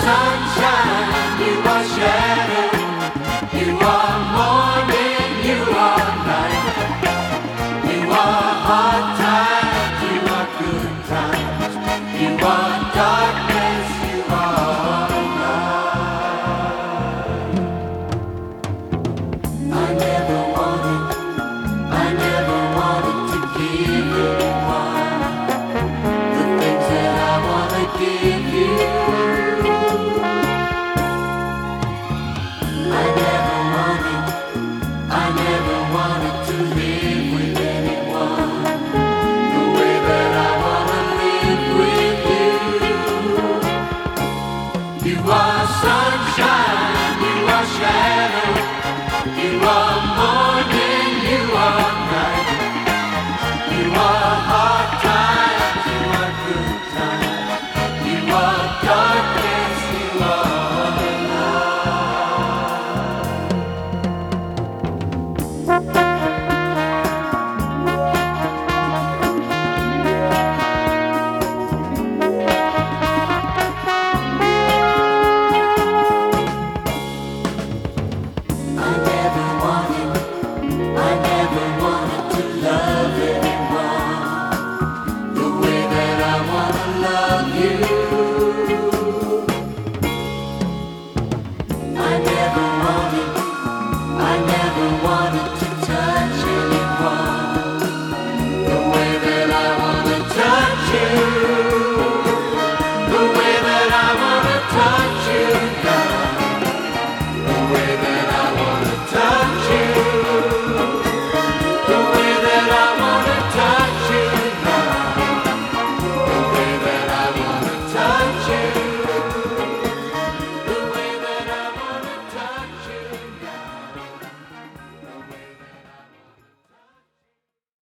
sunshine, you are shadow, you are morning, you are night, you are hard times, you are good times, you are darkness, you are light. I never wanted to give anyone the things that I wanna give you. I never wanted to live with anyone the way that I wanna live with you. You are sunshine, you are shadow, you are morning, you are night, you are hard times, you are good times, you are darkness, you are light.